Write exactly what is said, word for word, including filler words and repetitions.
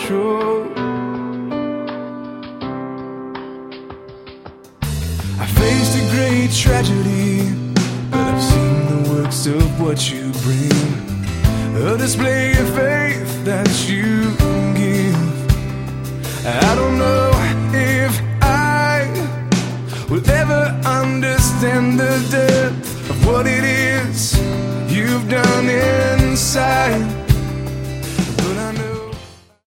control. I faced a great tragedy, but I've seen the works of what you bring, a display of faith that you give. I don't know if I will ever understand the depth of what it is you've done.